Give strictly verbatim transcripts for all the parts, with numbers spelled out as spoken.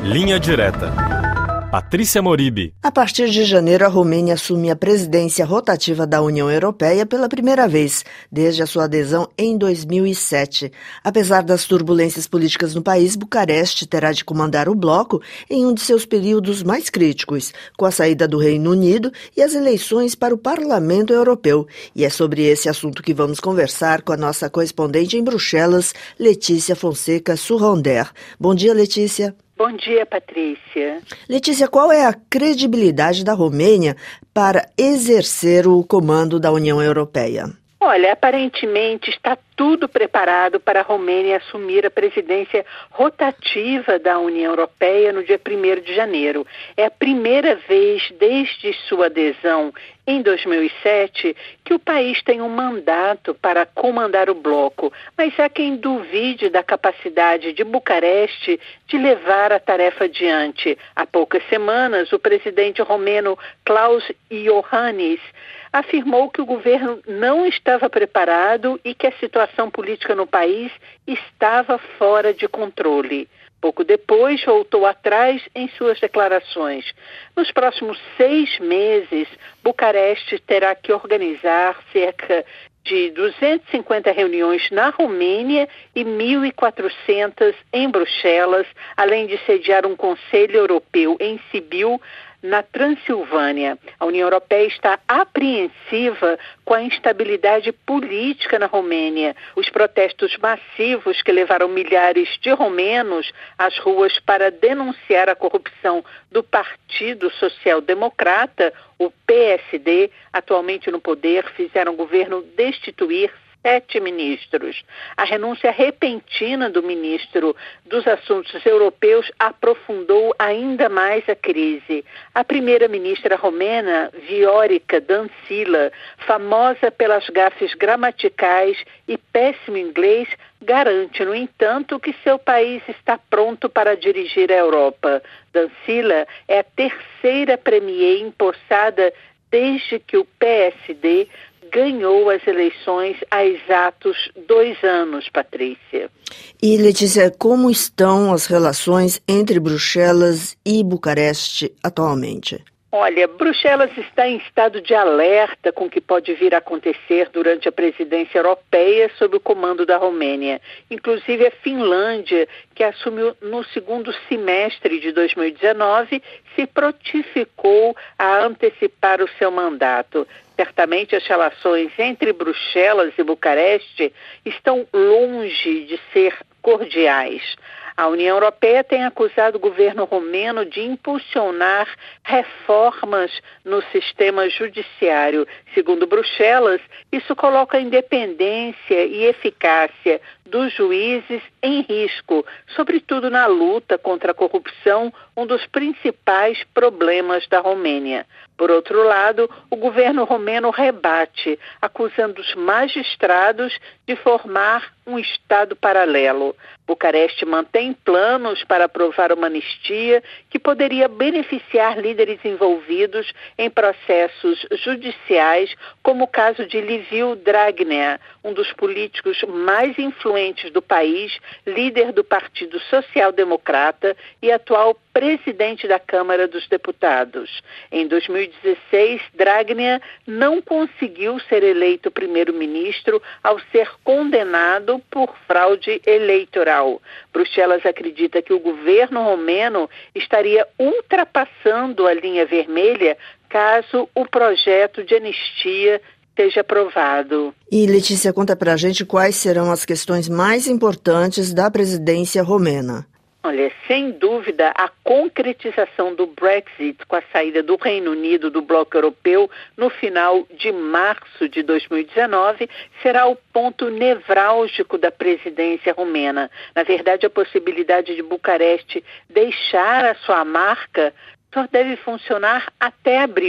Linha Direta. Patrícia Moribe. A partir de janeiro, a Romênia assume a presidência rotativa da União Europeia pela primeira vez, desde a sua adesão em dois mil e sete. Apesar das turbulências políticas no país, Bucareste terá de comandar o bloco em um de seus períodos mais críticos, com a saída do Reino Unido e as eleições para o Parlamento Europeu. E é sobre esse assunto que vamos conversar com a nossa correspondente em Bruxelas, Letícia Fonseca Surronder. Bom dia, Letícia. Bom dia, Patrícia. Letícia, qual é a credibilidade da Romênia para exercer o comando da União Europeia? Olha, aparentemente está tudo preparado para a Romênia assumir a presidência rotativa da União Europeia no dia primeiro de janeiro. É a primeira vez desde sua adesão em dois mil e sete que o país tem um mandato para comandar o bloco, mas há quem duvide da capacidade de Bucareste de levar a tarefa adiante. Há poucas semanas, o presidente romeno Klaus Iohannis afirmou que o governo não estava preparado e que a situação política no país estava fora de controle. Pouco depois, voltou atrás em suas declarações. Nos próximos seis meses, Bucareste terá que organizar cerca de duzentas e cinquenta reuniões na Romênia e mil e quatrocentas em Bruxelas, além de sediar um Conselho Europeu em Sibiu, na Transilvânia. A União Europeia está apreensiva com a instabilidade política na Romênia. Os protestos massivos que levaram milhares de romenos às ruas para denunciar a corrupção do Partido Social Democrata, o P S D, atualmente no poder, fizeram o governo destituir sete ministros. A renúncia repentina do ministro dos Assuntos Europeus aprofundou ainda mais a crise. A primeira-ministra romena, Viorica Dăncilă, famosa pelas gafes gramaticais e péssimo inglês, garante, no entanto, que seu país está pronto para dirigir a Europa. Dăncilă é a terceira premier empossada desde que o P S D ganhou as eleições há exatos dois anos, Patrícia. E, Letícia, como estão as relações entre Bruxelas e Bucareste atualmente? Olha, Bruxelas está em estado de alerta com o que pode vir a acontecer durante a presidência europeia sob o comando da Romênia. Inclusive a Finlândia, que assumiu no segundo semestre de dois mil e dezenove, se prontificou a antecipar o seu mandato. Certamente as relações entre Bruxelas e Bucareste estão longe de ser cordiais. A União Europeia tem acusado o governo romeno de impulsionar reformas no sistema judiciário. Segundo Bruxelas, isso coloca a independência e eficácia dos juízes em risco, sobretudo na luta contra a corrupção, um dos principais problemas da Romênia. Por outro lado, o governo romeno rebate, acusando os magistrados de formar um Estado paralelo. Bucareste mantém planos para aprovar uma anistia que poderia beneficiar líderes envolvidos em processos judiciais, como o caso de Liviu Dragnea, um dos políticos mais influentes do país, líder do Partido Social Democrata e atual presidente da Câmara dos Deputados. Em dois mil e dezesseis, Dragnea não conseguiu ser eleito primeiro-ministro ao ser condenado por fraude eleitoral. Bruxelas acredita que o governo romeno estaria ultrapassando a linha vermelha caso o projeto de anistia seja aprovado. E, Letícia, conta pra gente quais serão as questões mais importantes da presidência romena. Olha, sem dúvida, a concretização do Brexit com a saída do Reino Unido do bloco europeu no final de março de dois mil e dezenove será o ponto nevrálgico da presidência romena. Na verdade, a possibilidade de Bucareste deixar a sua marca só deve funcionar até abril.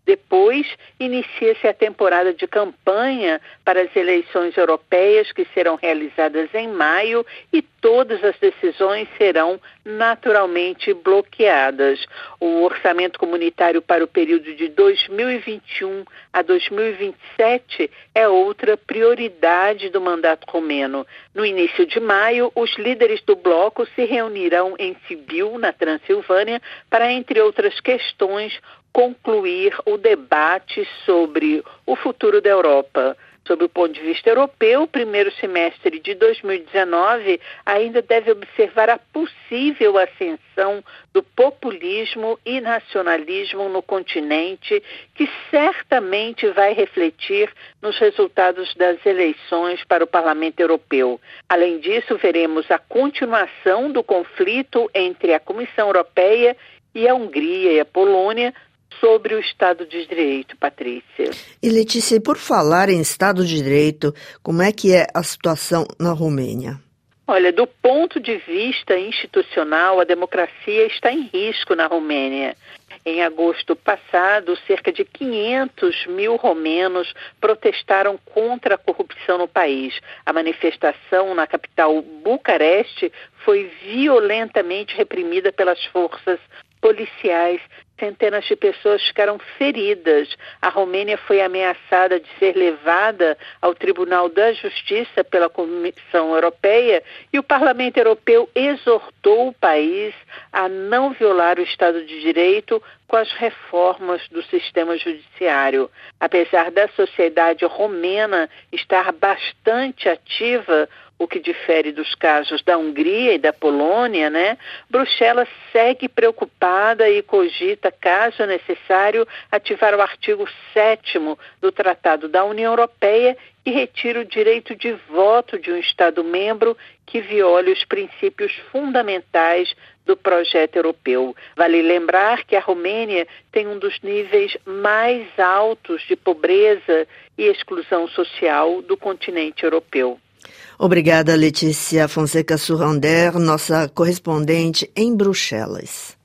Depois, inicia-se a temporada de campanha para as eleições europeias, que serão realizadas em maio, e todas as decisões serão naturalmente bloqueadas. O orçamento comunitário para o período de dois mil e vinte e um a dois mil e vinte e sete é outra prioridade do mandato romeno. No início de maio, os líderes do bloco se reunirão em Sibiu, na Transilvânia, para, entre outras questões, concluir o debate sobre o futuro da Europa. Sob o ponto de vista europeu, o primeiro semestre de dois mil e dezenove ainda deve observar a possível ascensão do populismo e nacionalismo no continente, que certamente vai refletir nos resultados das eleições para o Parlamento Europeu. Além disso, veremos a continuação do conflito entre a Comissão Europeia e a Hungria e a Polônia sobre o Estado de Direito, Patrícia. E Letícia, por falar em Estado de Direito, como é que é a situação na Romênia? Olha, do ponto de vista institucional, a democracia está em risco na Romênia. Em agosto passado, cerca de quinhentos mil romenos protestaram contra a corrupção no país. A manifestação na capital Bucareste foi violentamente reprimida pelas forças policiais. Centenas de pessoas ficaram feridas. A Romênia foi ameaçada de ser levada ao Tribunal da Justiça pela Comissão Europeia, e o Parlamento Europeu exortou o país a não violar o Estado de Direito com as reformas do sistema judiciário. Apesar da sociedade romena estar bastante ativa, o que difere dos casos da Hungria e da Polônia, né? Bruxelas segue preocupada e cogita, caso necessário, ativar o artigo sétimo do Tratado da União Europeia, que retira o direito de voto de um Estado-membro que viole os princípios fundamentais do projeto europeu. Vale lembrar que a Romênia tem um dos níveis mais altos de pobreza e exclusão social do continente europeu. Obrigada, Letícia Fonseca Surrander, nossa correspondente em Bruxelas.